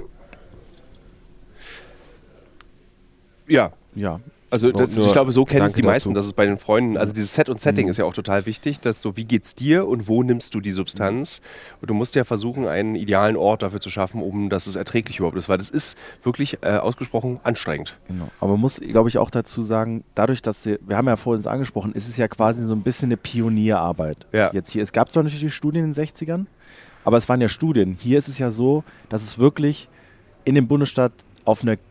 Ja. Also ich glaube, so kennen es die meisten, dazu. dass es bei den Freunden, also dieses Set und Setting ist ja auch total wichtig, dass so, wie geht's dir und wo nimmst du die Substanz? Und du musst ja versuchen, einen idealen Ort dafür zu schaffen, um dass es erträglich überhaupt ist, weil das ist wirklich ausgesprochen anstrengend. Genau. Aber man muss, glaube ich, auch dazu sagen, dadurch, dass wir haben ja vorhin angesprochen, ist es ja quasi so ein bisschen eine Pionierarbeit. Ja. Jetzt hier, es gab zwar natürlich die Studien in den 60ern, aber es waren ja Studien. Hier ist es ja so, dass es wirklich in dem Bundesstaat auf einer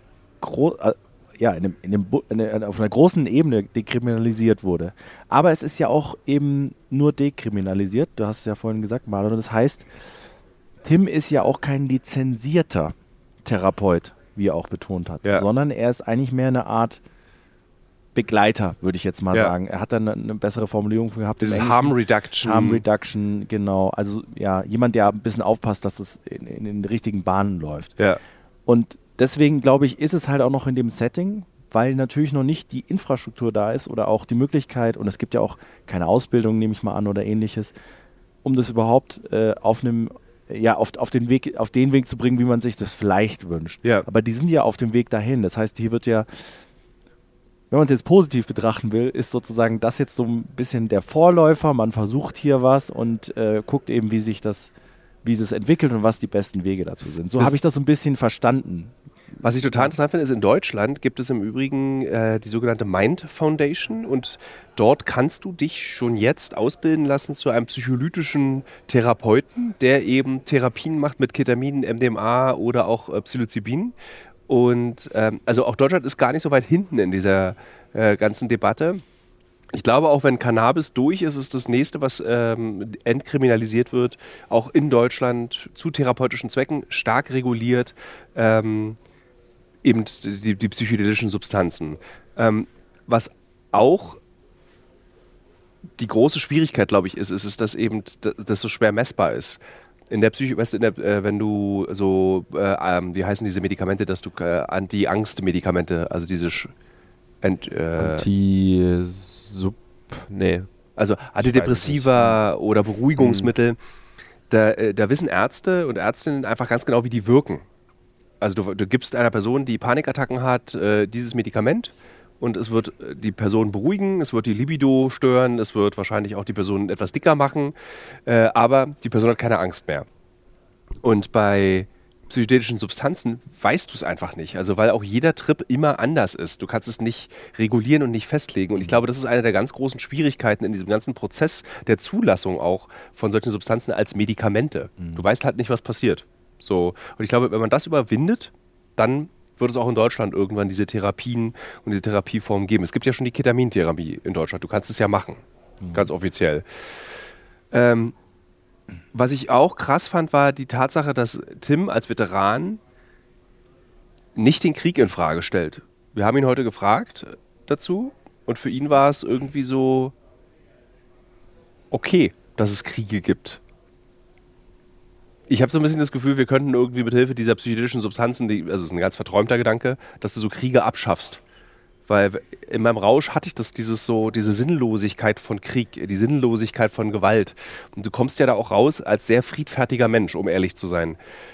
auf einer großen Ebene dekriminalisiert wurde. Aber es ist ja auch eben nur dekriminalisiert. Du hast es ja vorhin gesagt, Marlon. Das heißt, Tim ist ja auch kein lizenzierter Therapeut, wie er auch betont hat, sondern er ist eigentlich mehr eine Art Begleiter, würde ich jetzt mal sagen. Er hat dann eine bessere Formulierung für gehabt. Dieses Harm Reduction. Harm Reduction, genau. Also ja, jemand, der ein bisschen aufpasst, dass es in den richtigen Bahnen läuft. Ja. Und deswegen, glaube ich, ist es halt auch noch in dem Setting, weil natürlich noch nicht die Infrastruktur da ist oder auch die Möglichkeit, und es gibt ja auch keine Ausbildung, nehme ich mal an, oder ähnliches, um das überhaupt auf den Weg zu bringen, wie man sich das vielleicht wünscht. Ja. Aber die sind ja auf dem Weg dahin. Das heißt, hier wird ja, wenn man es jetzt positiv betrachten will, ist sozusagen das jetzt so ein bisschen der Vorläufer. Man versucht hier was und guckt eben, wie es entwickelt und was die besten Wege dazu sind. So habe ich das so ein bisschen verstanden. Was ich total interessant finde, ist, in Deutschland gibt es im Übrigen die sogenannte Mind Foundation und dort kannst du dich schon jetzt ausbilden lassen zu einem psycholytischen Therapeuten, der eben Therapien macht mit Ketamin, MDMA oder auch Psilocybin. Und also auch Deutschland ist gar nicht so weit hinten in dieser ganzen Debatte. Ich glaube, auch wenn Cannabis durch ist, ist das Nächste, was entkriminalisiert wird, auch in Deutschland zu therapeutischen Zwecken stark reguliert, eben die psychedelischen Substanzen. Was auch die große Schwierigkeit, glaube ich, ist, dass eben das so schwer messbar ist. In der Psyche, weißt du, wenn du so, wie heißen diese Medikamente, dass du Anti-Angst-Medikamente, also diese also Antidepressiva oder Beruhigungsmittel, da wissen Ärzte und Ärztinnen einfach ganz genau, wie die wirken. Also du gibst einer Person, die Panikattacken hat, dieses Medikament und es wird die Person beruhigen, es wird die Libido stören, es wird wahrscheinlich auch die Person etwas dicker machen, aber die Person hat keine Angst mehr. Und bei psychedelischen Substanzen weißt du es einfach nicht, also weil auch jeder Trip immer anders ist. Du kannst es nicht regulieren und nicht festlegen und ich glaube, das ist eine der ganz großen Schwierigkeiten in diesem ganzen Prozess der Zulassung auch von solchen Substanzen als Medikamente. Du weißt halt nicht, was passiert. So. Und ich glaube, wenn man das überwindet, dann wird es auch in Deutschland irgendwann diese Therapien und diese Therapieformen geben. Es gibt ja schon die Ketamintherapie in Deutschland. Du kannst es ja machen, ganz offiziell. Was ich auch krass fand, war die Tatsache, dass Tim als Veteran nicht den Krieg in Frage stellt. Wir haben ihn heute gefragt dazu und für ihn war es irgendwie so okay, dass es Kriege gibt. Ich habe so ein bisschen das Gefühl, wir könnten irgendwie mit Hilfe dieser psychedelischen Substanzen, also es ist ein ganz verträumter Gedanke, dass du so Kriege abschaffst. Weil in meinem Rausch hatte ich diese Sinnlosigkeit von Krieg, die Sinnlosigkeit von Gewalt. Und du kommst ja da auch raus als sehr friedfertiger Mensch, um ehrlich zu sein.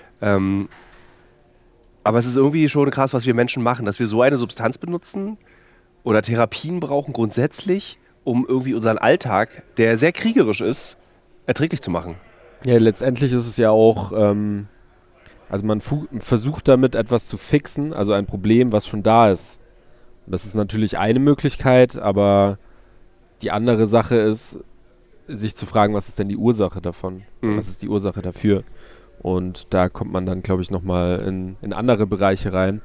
Aber es ist irgendwie schon krass, was wir Menschen machen, dass wir so eine Substanz benutzen oder Therapien brauchen grundsätzlich, um irgendwie unseren Alltag, der sehr kriegerisch ist, erträglich zu machen. Ja, letztendlich ist es ja auch, also man versucht damit etwas zu fixen, also ein Problem, was schon da ist. Das ist natürlich eine Möglichkeit, aber die andere Sache ist, sich zu fragen, was ist denn die Ursache davon? Was ist die Ursache dafür? Und da kommt man dann, glaube ich, nochmal in andere Bereiche rein.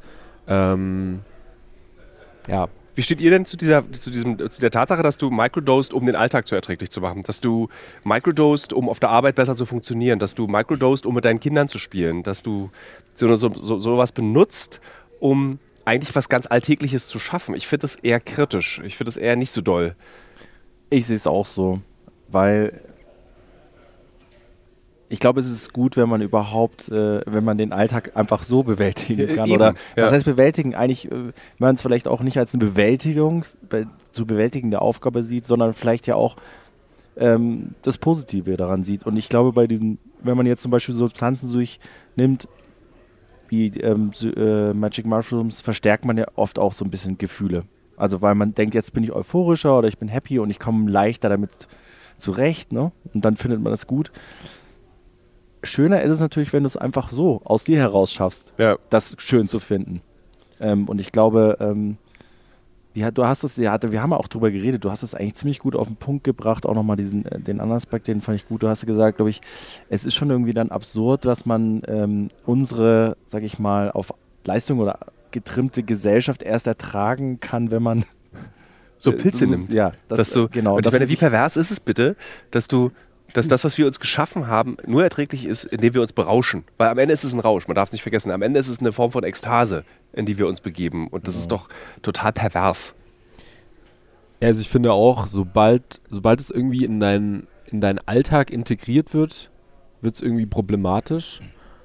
Ja. Wie steht ihr denn zu der Tatsache, dass du microdosed, um den Alltag zu erträglich zu machen? Dass du microdosed, um auf der Arbeit besser zu funktionieren? Dass du microdosed, um mit deinen Kindern zu spielen? Dass du sowas benutzt, um eigentlich was ganz Alltägliches zu schaffen. Ich finde das eher kritisch. Ich finde das eher nicht so doll. Ich sehe es auch so, weil ich glaube, es ist gut, wenn man überhaupt, wenn man den Alltag einfach so bewältigen kann. Oder was heißt bewältigen? Eigentlich, wenn man es vielleicht auch nicht als eine zu bewältigende Aufgabe sieht, sondern vielleicht ja auch das Positive daran sieht. Und ich glaube, wenn man jetzt zum Beispiel Substanzen durchnimmt, wie Magic Mushrooms, verstärkt man ja oft auch so ein bisschen Gefühle. Also weil man denkt, jetzt bin ich euphorischer oder ich bin happy und ich komme leichter damit zurecht, ne? Und dann findet man das gut. Schöner ist es natürlich, wenn du es einfach so aus dir heraus schaffst, das schön zu finden. Und ich glaube, wir haben auch drüber geredet, du hast es eigentlich ziemlich gut auf den Punkt gebracht, auch nochmal den anderen Aspekt, den fand ich gut. Du hast gesagt, glaube ich, es ist schon irgendwie dann absurd, dass man unsere, sag ich mal, auf Leistung oder getrimmte Gesellschaft erst ertragen kann, wenn man so Pilze nimmt. Ja, genau. Und ich meine, wie pervers ist es bitte, dass das, was wir uns geschaffen haben, nur erträglich ist, indem wir uns berauschen. Weil am Ende ist es ein Rausch, man darf es nicht vergessen. Am Ende ist es eine Form von Ekstase, in die wir uns begeben. Und das ist doch total pervers. Ja, also ich finde auch, sobald es irgendwie in deinen Alltag integriert wird, wird es irgendwie problematisch.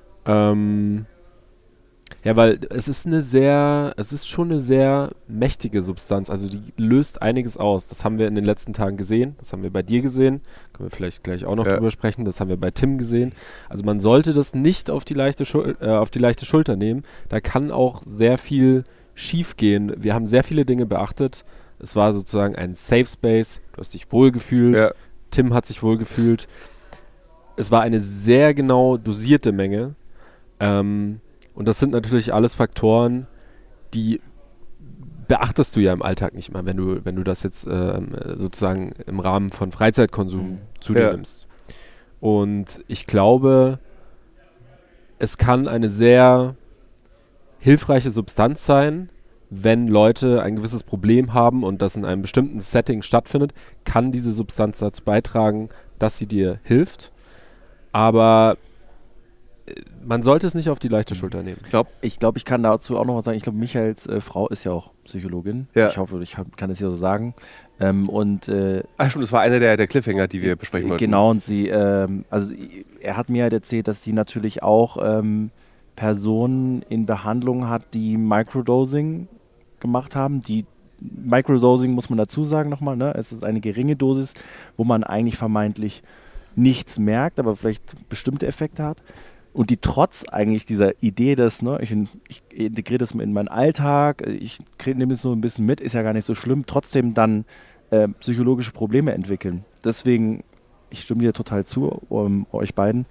Ja, weil es ist schon eine sehr mächtige Substanz, also die löst einiges aus. Das haben wir in den letzten Tagen gesehen, das haben wir bei dir gesehen, können wir vielleicht gleich auch noch drüber sprechen, das haben wir bei Tim gesehen. Also man sollte das nicht auf die leichte Schulter nehmen, da kann auch sehr viel schief gehen. Wir haben sehr viele Dinge beachtet, es war sozusagen ein Safe Space, du hast dich wohlgefühlt, Tim hat sich wohlgefühlt. Es war eine sehr genau dosierte Menge, und das sind natürlich alles Faktoren, die beachtest du ja im Alltag nicht mal, wenn du das jetzt sozusagen im Rahmen von Freizeitkonsum zu dir nimmst. Und ich glaube, es kann eine sehr hilfreiche Substanz sein, wenn Leute ein gewisses Problem haben und das in einem bestimmten Setting stattfindet, kann diese Substanz dazu beitragen, dass sie dir hilft. Aber man sollte es nicht auf die leichte Schulter nehmen. Ich glaube, ich kann dazu auch noch was sagen. Ich glaube, Michaels Frau ist ja auch Psychologin. Ja. Ich hoffe, ich kann es ja so sagen. Stimmt, das war einer der Cliffhanger, die wir besprechen wollten. Genau, und er hat mir halt erzählt, dass sie natürlich auch Personen in Behandlung hat, die Microdosing gemacht haben. Microdosing muss man dazu sagen nochmal, ne? Es ist eine geringe Dosis, wo man eigentlich vermeintlich nichts merkt, aber vielleicht bestimmte Effekte hat. Und die trotz eigentlich dieser Idee, dass ich integriere das in meinen Alltag, ich nehme es so ein bisschen mit, ist ja gar nicht so schlimm, trotzdem dann psychologische Probleme entwickeln. Deswegen, ich stimme dir total zu, euch beiden,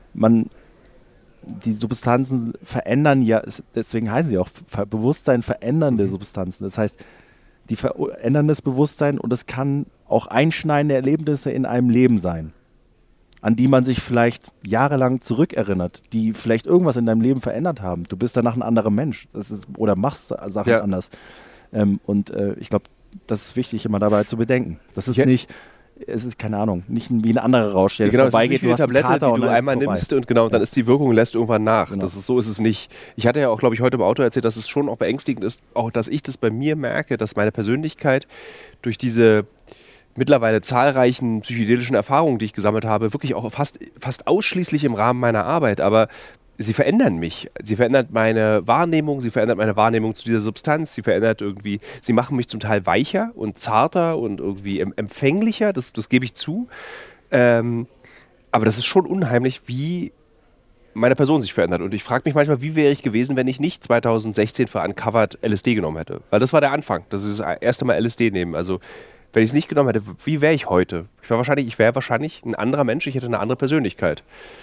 die Substanzen verändern ja, deswegen heißen sie auch Bewusstsein verändernde Substanzen. Das heißt, die verändern das Bewusstsein und es kann auch einschneidende Erlebnisse in einem Leben sein, an die man sich vielleicht jahrelang zurückerinnert, die vielleicht irgendwas in deinem Leben verändert haben. Du bist danach ein anderer Mensch oder machst Sachen anders. Ich glaube, das ist wichtig, immer dabei zu bedenken. Das ist es ist, keine Ahnung, nicht wie ein anderer Rausch, der vorbeigeht. Du hast eine Tablette, die du einmal nimmst und dann ist die Wirkung, lässt irgendwann nach. Genau. So ist es nicht. Ich hatte ja auch, glaube ich, heute im Auto erzählt, dass es schon auch beängstigend ist, auch dass ich das bei mir merke, dass meine Persönlichkeit durch diese mittlerweile zahlreichen psychedelischen Erfahrungen, die ich gesammelt habe, wirklich auch fast ausschließlich im Rahmen meiner Arbeit, aber sie verändern mich. Sie verändert meine Wahrnehmung, sie verändert meine Wahrnehmung zu dieser Substanz, sie machen mich zum Teil weicher und zarter und irgendwie empfänglicher, das gebe ich zu. Aber das ist schon unheimlich, wie meine Person sich verändert. Und ich frage mich manchmal, wie wäre ich gewesen, wenn ich nicht 2016 für Uncovered LSD genommen hätte. Weil das war der Anfang, das ist das erste Mal LSD nehmen. Also wenn ich es nicht genommen hätte, wie wäre ich heute? Ich wäre wahrscheinlich ein anderer Mensch, ich hätte eine andere Persönlichkeit.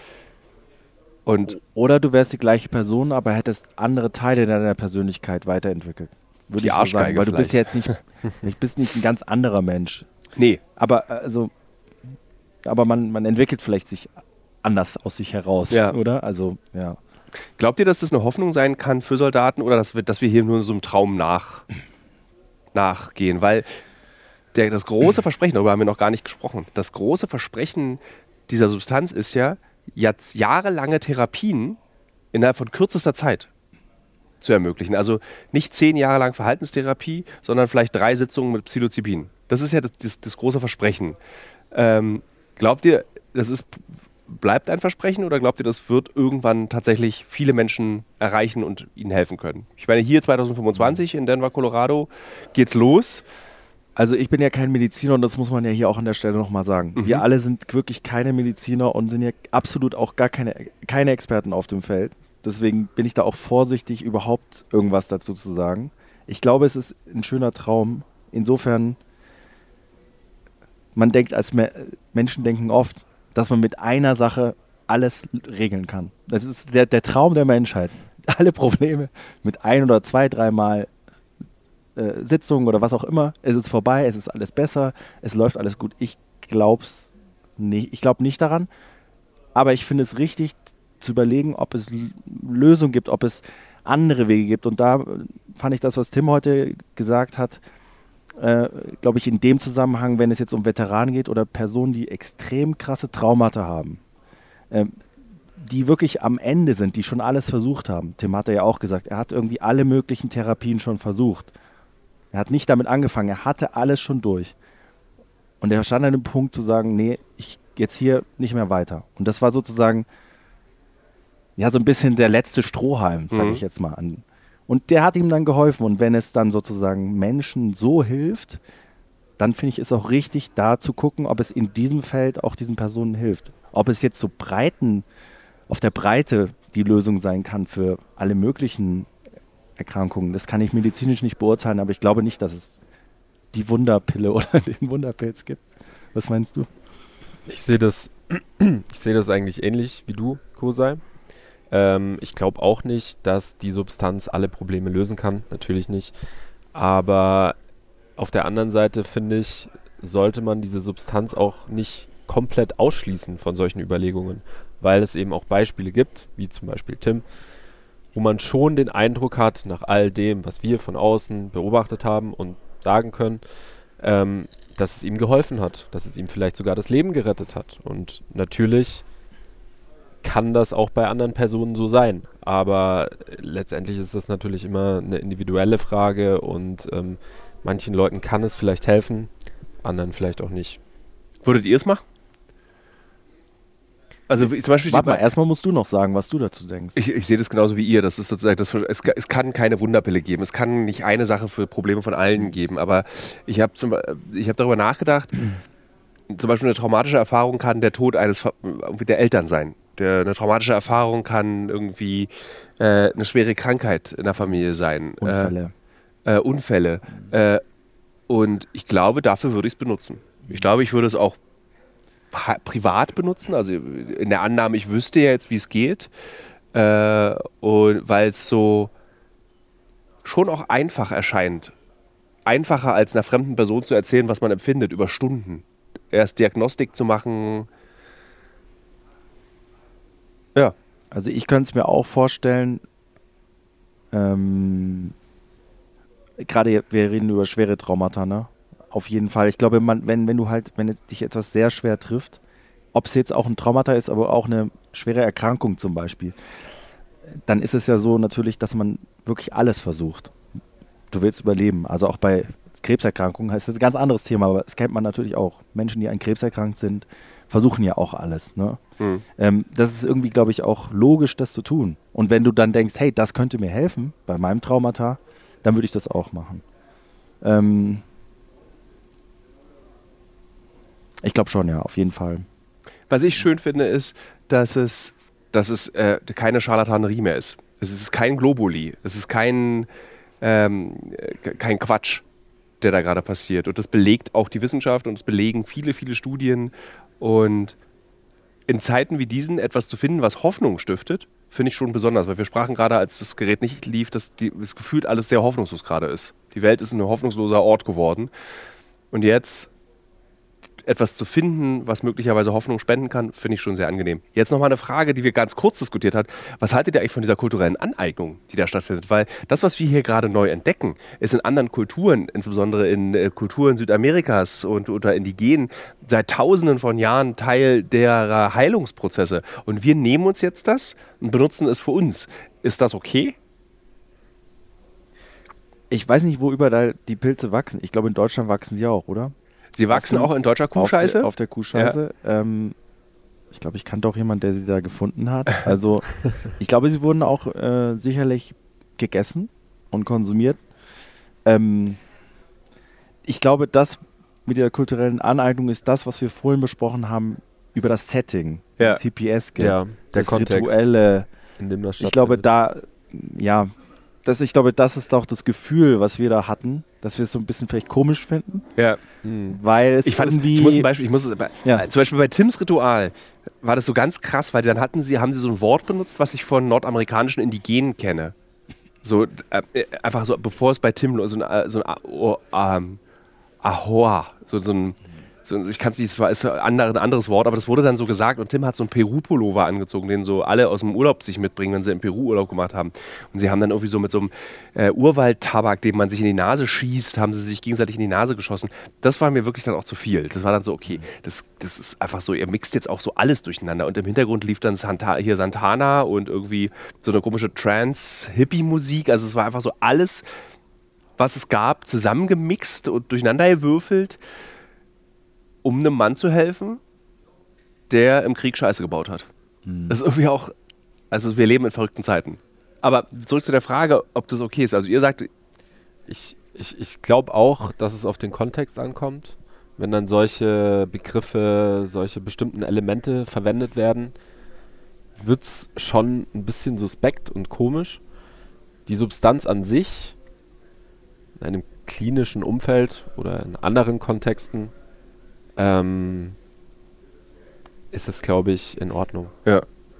Oder du wärst die gleiche Person, aber hättest andere Teile deiner Persönlichkeit weiterentwickelt. Würde ich so sagen, weil du bist ja jetzt nicht ein ganz anderer Mensch. Nee. Aber man entwickelt vielleicht sich anders aus sich heraus, oder? Also, ja. Glaubt ihr, dass das eine Hoffnung sein kann für Soldaten oder dass wir hier nur so einem Traum nachgehen? Weil das große Versprechen, darüber haben wir noch gar nicht gesprochen, das große Versprechen dieser Substanz ist ja, jetzt jahrelange Therapien innerhalb von kürzester Zeit zu ermöglichen. Also nicht 10 Jahre lang Verhaltenstherapie, sondern vielleicht 3 Sitzungen mit Psilocybin. Das ist ja das große Versprechen. Glaubt ihr, bleibt ein Versprechen oder glaubt ihr, das wird irgendwann tatsächlich viele Menschen erreichen und ihnen helfen können? Ich meine, hier 2025 in Denver, Colorado geht's los. Also ich bin ja kein Mediziner und das muss man ja hier auch an der Stelle nochmal sagen. Wir alle sind wirklich keine Mediziner und sind ja absolut auch gar keine Experten auf dem Feld. Deswegen bin ich da auch vorsichtig, überhaupt irgendwas dazu zu sagen. Ich glaube, es ist ein schöner Traum. Insofern, man denkt Menschen denken oft, dass man mit einer Sache alles regeln kann. Das ist der Traum der Menschheit. Alle Probleme mit 1 oder 2, 3 Mal Sitzungen oder was auch immer. Es ist vorbei, es ist alles besser, es läuft alles gut. Ich glaube nicht daran, aber ich finde es richtig zu überlegen, ob es Lösungen gibt, ob es andere Wege gibt. Und da fand ich das, was Tim heute gesagt hat, glaube ich, in dem Zusammenhang, wenn es jetzt um Veteranen geht oder Personen, die extrem krasse Traumata haben, die wirklich am Ende sind, die schon alles versucht haben. Tim hat ja auch gesagt, er hat irgendwie alle möglichen Therapien schon versucht. Er hat nicht damit angefangen, er hatte alles schon durch. Und er stand an dem Punkt zu sagen, nee, ich jetzt hier nicht mehr weiter. Und das war sozusagen ja so ein bisschen der letzte Strohhalm, sage ich jetzt mal an. Und der hat ihm dann geholfen. Und wenn es dann sozusagen Menschen so hilft, dann finde ich es auch richtig, da zu gucken, ob es in diesem Feld auch diesen Personen hilft. Ob es jetzt so auf der Breite die Lösung sein kann für alle möglichen Erkrankungen. Das kann ich medizinisch nicht beurteilen, aber ich glaube nicht, dass es die Wunderpille oder den Wunderpilz gibt. Was meinst du? Ich sehe das eigentlich ähnlich wie du, Kosei. Ich glaube auch nicht, dass die Substanz alle Probleme lösen kann. Natürlich nicht. Aber auf der anderen Seite, finde ich, sollte man diese Substanz auch nicht komplett ausschließen von solchen Überlegungen, weil es eben auch Beispiele gibt, wie zum Beispiel Tim, wo man schon den Eindruck hat, nach all dem, was wir von außen beobachtet haben und sagen können, dass es ihm geholfen hat, dass es ihm vielleicht sogar das Leben gerettet hat. Und natürlich kann das auch bei anderen Personen so sein. Aber letztendlich ist das natürlich immer eine individuelle Frage und manchen Leuten kann es vielleicht helfen, anderen vielleicht auch nicht. Würdet ihr es machen? Also zum Beispiel Warte mal, erstmal musst du noch sagen, was du dazu denkst. Ich sehe das genauso wie ihr. Das ist sozusagen, es kann keine Wunderpille geben. Es kann nicht eine Sache für Probleme von allen geben. Aber ich habe darüber nachgedacht, zum Beispiel eine traumatische Erfahrung kann der Tod der Eltern sein. Eine traumatische Erfahrung kann irgendwie eine schwere Krankheit in der Familie sein. Unfälle. Und ich glaube, dafür würde ich es benutzen. Ich glaube, ich würde es auch privat benutzen, also in der Annahme, ich wüsste ja jetzt, wie es geht, und weil es so schon auch einfach erscheint. Einfacher als einer fremden Person zu erzählen, was man empfindet, über Stunden. Erst Diagnostik zu machen. Ja. Also ich könnte es mir auch vorstellen, gerade wir reden über schwere Traumata, ne? Auf jeden Fall. Ich glaube, wenn es dich etwas sehr schwer trifft, ob es jetzt auch ein Traumata ist, aber auch eine schwere Erkrankung zum Beispiel, dann ist es ja so natürlich, dass man wirklich alles versucht. Du willst überleben. Also auch bei Krebserkrankungen, das ist ein ganz anderes Thema, aber das kennt man natürlich auch. Menschen, die an Krebs erkrankt sind, versuchen ja auch alles. Ne? Das ist irgendwie, glaube ich, auch logisch, das zu tun. Und wenn du dann denkst, hey, das könnte mir helfen bei meinem Traumata, dann würde ich das auch machen. Ich glaube schon, ja, auf jeden Fall. Was ich schön finde, ist, dass es keine Scharlatanerie mehr ist. Es ist kein Globuli. Es ist kein Quatsch, der da gerade passiert. Und das belegt auch die Wissenschaft und es belegen viele, viele Studien. Und in Zeiten wie diesen etwas zu finden, was Hoffnung stiftet, finde ich schon besonders. Weil wir sprachen gerade, als das Gerät nicht lief, dass das gefühlt alles sehr hoffnungslos gerade ist. Die Welt ist ein hoffnungsloser Ort geworden. Und jetzt etwas zu finden, was möglicherweise Hoffnung spenden kann, finde ich schon sehr angenehm. Jetzt nochmal eine Frage, die wir ganz kurz diskutiert haben. Was haltet ihr eigentlich von dieser kulturellen Aneignung, die da stattfindet? Weil das, was wir hier gerade neu entdecken, ist in anderen Kulturen, insbesondere in Kulturen Südamerikas und unter Indigenen, seit Tausenden von Jahren Teil derer Heilungsprozesse. Und wir nehmen uns jetzt das und benutzen es für uns. Ist das okay? Ich weiß nicht, wo überall die Pilze wachsen. Ich glaube, in Deutschland wachsen sie auch, oder? Sie wachsen auch in deutscher Kuhscheiße? Auf der Kuhscheiße. Ja. Ich glaube, ich kannte auch jemanden, der sie da gefunden hat. Also ich glaube, sie wurden auch sicherlich gegessen und konsumiert. Ich glaube, das mit der kulturellen Aneignung ist das, was wir vorhin besprochen haben über das Setting, ja. CPS, der das Kontext, Rituelle. in dem das stattfindet. Ich glaube, das ist auch das Gefühl, was wir da hatten, dass wir es so ein bisschen vielleicht komisch finden. Ja. Weil es ich irgendwie... zum Beispiel bei Tims Ritual war das so ganz krass, weil dann haben sie so ein Wort benutzt, was ich von nordamerikanischen Indigenen kenne. So, einfach so, bevor es bei Tim so ein Ahoa, ich kann es nicht, es ist ein anderes Wort, aber das wurde dann so gesagt und Tim hat so einen Peru-Pullover angezogen, den so alle aus dem Urlaub sich mitbringen, wenn sie in Peru Urlaub gemacht haben. Und sie haben dann irgendwie so mit so einem Urwaldtabak, den man sich in die Nase schießt, haben sie sich gegenseitig in die Nase geschossen. Das war mir wirklich dann auch zu viel. Das war dann so, okay, das ist einfach so, ihr mixt jetzt auch so alles durcheinander. Und im Hintergrund lief dann Santana und irgendwie so eine komische Trance-Hippie-Musik. Also es war einfach so alles, was es gab, zusammengemixt und durcheinander gewürfelt, um einem Mann zu helfen, der im Krieg Scheiße gebaut hat. Das ist irgendwie auch, also wir leben in verrückten Zeiten. Aber zurück zu der Frage, ob das okay ist. Also ihr sagt... Ich glaube auch, dass es auf den Kontext ankommt. Wenn dann solche Begriffe, solche bestimmten Elemente verwendet werden, wird es schon ein bisschen suspekt und komisch. Die Substanz an sich, in einem klinischen Umfeld oder in anderen Kontexten, ist es, glaube ich, in Ordnung. Ja.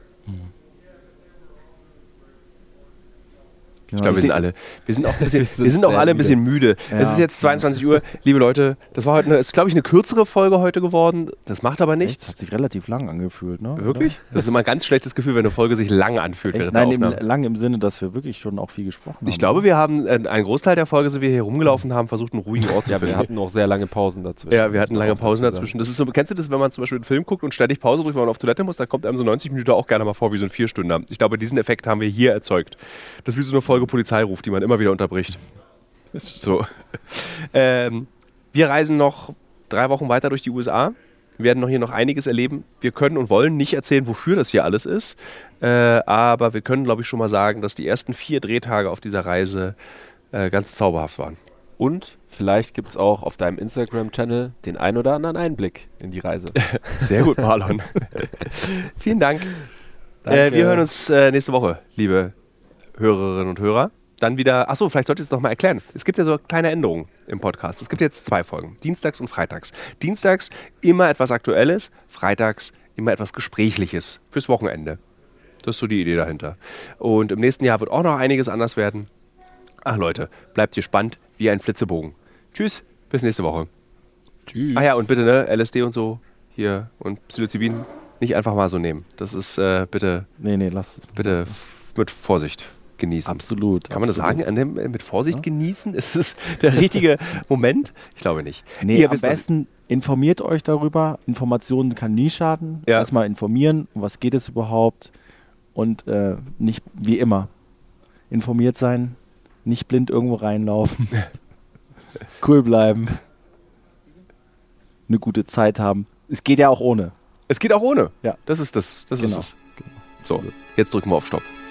Ich glaube, wir sind auch alle ein bisschen müde. Ja. Es ist jetzt 22 Uhr. Liebe Leute, das war heute ist, glaube ich, eine kürzere Folge heute geworden. Das macht aber nichts. Das hat sich relativ lang angefühlt, ne? Wirklich? Das ist immer ein ganz schlechtes Gefühl, wenn eine Folge sich lang anfühlt. Nein, lang im Sinne, dass wir wirklich schon auch viel gesprochen haben. Ich glaube, wir haben einen Großteil der Folge, sind wir hier rumgelaufen haben, versucht, einen ruhigen Ort zu finden. Wir hatten auch sehr lange Pausen dazwischen. Ja, wir hatten lange Pausen dazwischen. Das ist so, kennst du das, wenn man zum Beispiel einen Film guckt und ständig Pause drückt, weil man auf Toilette muss, dann kommt einem so 90 Minuten auch gerne mal vor wie so ein 4-Stünder. Ich glaube, diesen Effekt haben wir hier erzeugt. Das ist wie so eine Folge Polizeiruf, die man immer wieder unterbricht. So. Wir reisen noch 3 Wochen weiter durch die USA. Wir werden hier noch einiges erleben. Wir können und wollen nicht erzählen, wofür das hier alles ist. Aber wir können, glaube ich, schon mal sagen, dass die ersten 4 Drehtage auf dieser Reise ganz zauberhaft waren. Und vielleicht gibt es auch auf deinem Instagram-Channel den ein oder anderen Einblick in die Reise. Sehr gut, Marlon. Vielen Dank. Wir hören uns nächste Woche, liebe Hörerinnen und Hörer. Dann wieder, achso, vielleicht sollte ich es noch mal erklären. Es gibt ja so kleine Änderungen im Podcast. Es gibt jetzt 2 Folgen, dienstags und freitags. Dienstags immer etwas Aktuelles, freitags immer etwas Gesprächliches fürs Wochenende. Das ist so die Idee dahinter. Und im nächsten Jahr wird auch noch einiges anders werden. Ach Leute, bleibt gespannt wie ein Flitzebogen. Tschüss, bis nächste Woche. Tschüss. Ach ja, und bitte, ne, LSD und so hier und Psilocybin nicht einfach mal so nehmen. Das ist bitte, bitte mit Vorsicht genießen. Absolut. Kann man das sagen? Mit Vorsicht genießen? Ist es der richtige Moment? Ich glaube nicht. Nee, am besten informiert euch darüber. Informationen kann nie schaden. Ja. Erstmal informieren, um was geht es überhaupt. Und nicht wie immer informiert sein, nicht blind irgendwo reinlaufen. Cool bleiben. Eine gute Zeit haben. Es geht ja auch ohne. Es geht auch ohne. Ja. Das ist das. Das genau. ist es. So, jetzt drücken wir auf Stopp.